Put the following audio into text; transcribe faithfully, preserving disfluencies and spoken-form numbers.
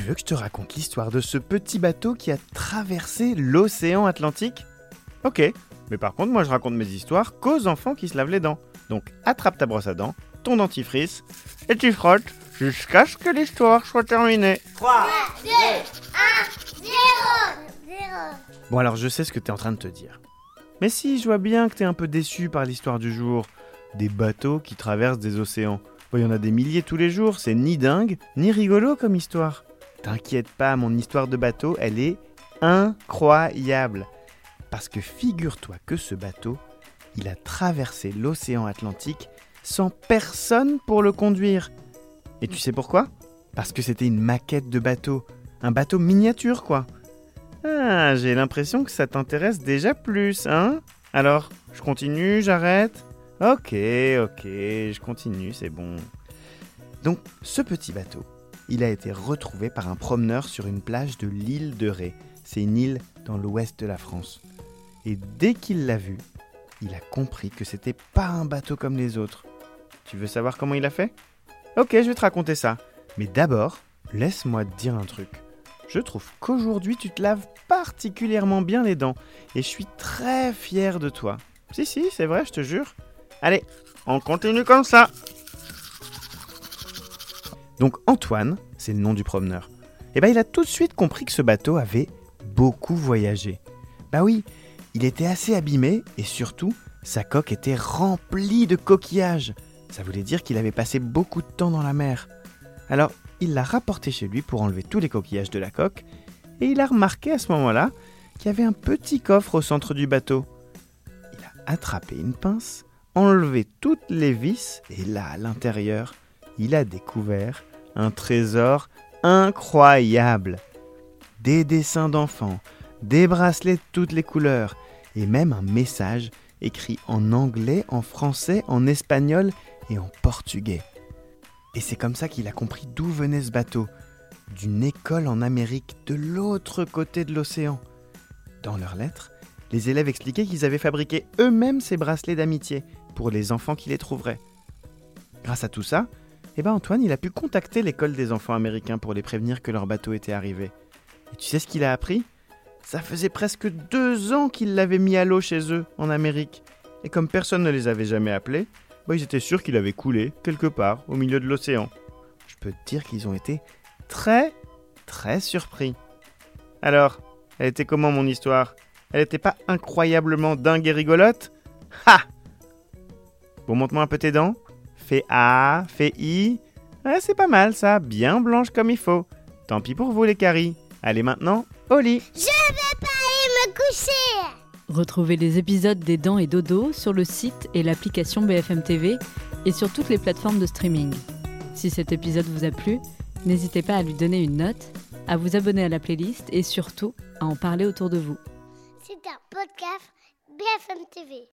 veux que je te raconte l'histoire de ce petit bateau qui a traversé l'océan Atlantique ? Ok, mais par contre, moi je raconte mes histoires qu'aux enfants qui se lavent les dents. Donc attrape ta brosse à dents, ton dentifrice, et tu frottes jusqu'à ce que l'histoire soit terminée. trois, deux, un, zéro. Bon alors je sais ce que t'es en train de te dire. Mais si, je vois bien que t'es un peu déçu par l'histoire du jour. Des bateaux qui traversent des océans. Il y en a des milliers tous les jours, c'est ni dingue, ni rigolo comme histoire. T'inquiète pas, mon histoire de bateau, elle est incroyable. Parce que figure-toi que ce bateau, il a traversé l'océan Atlantique sans personne pour le conduire. Et tu sais pourquoi ? Parce que c'était une maquette de bateau. Un bateau miniature, quoi. Ah, j'ai l'impression que ça t'intéresse déjà plus, hein ? Alors, je continue, j'arrête ? Ok, ok, je continue, c'est bon. Donc, ce petit bateau, il a été retrouvé par un promeneur sur une plage de l'île de Ré. C'est une île dans l'ouest de la France. Et dès qu'il l'a vu, il a compris que c'était pas un bateau comme les autres. Tu veux savoir comment il a fait ? Ok, je vais te raconter ça. Mais d'abord, laisse-moi te dire un truc. Je trouve qu'aujourd'hui, tu te laves particulièrement bien les dents. Et je suis très fier de toi. Si, si, c'est vrai, je te jure. Allez, on continue comme ça. Donc Antoine, c'est le nom du promeneur. Et ben, il a tout de suite compris que ce bateau avait beaucoup voyagé. Bah oui, il était assez abîmé et surtout, sa coque était remplie de coquillages. Ça voulait dire qu'il avait passé beaucoup de temps dans la mer. Alors, il l'a rapporté chez lui pour enlever tous les coquillages de la coque et il a remarqué à ce moment-là qu'il y avait un petit coffre au centre du bateau. Il a attrapé une pince, enlevé toutes les vis et là, à l'intérieur, il a découvert un trésor incroyable. Des dessins d'enfants, des bracelets de toutes les couleurs et même un message écrit en anglais, en français, en espagnol et en portugais. Et c'est comme ça qu'il a compris d'où venait ce bateau, d'une école en Amérique de l'autre côté de l'océan. Dans leurs lettres, les élèves expliquaient qu'ils avaient fabriqué eux-mêmes ces bracelets d'amitié pour les enfants qui les trouveraient. Grâce à tout ça, eh ben Antoine il a pu contacter l'école des enfants américains pour les prévenir que leur bateau était arrivé. Et tu sais ce qu'il a appris ? Ça faisait presque deux ans qu'ils l'avaient mis à l'eau chez eux, en Amérique. Et comme personne ne les avait jamais appelés, bah ils étaient sûrs qu'il avait coulé quelque part au milieu de l'océan. Je peux te dire qu'ils ont été très, très surpris. Alors, elle était comment mon histoire ? Elle était pas incroyablement dingue et rigolote ? Ha ! Bon, montre-moi un peu tes dents. Fais A, fais I. Ouais, c'est pas mal ça, bien blanche comme il faut. Tant pis pour vous les caries. Allez maintenant, au lit. Je vais pas aller me coucher. Retrouvez les épisodes des Dents et Dodo sur le site et l'application B F M T V et sur toutes les plateformes de streaming. Si cet épisode vous a plu, n'hésitez pas à lui donner une note, à vous abonner à la playlist et surtout à en parler autour de vous. C'est un podcast B F M T V.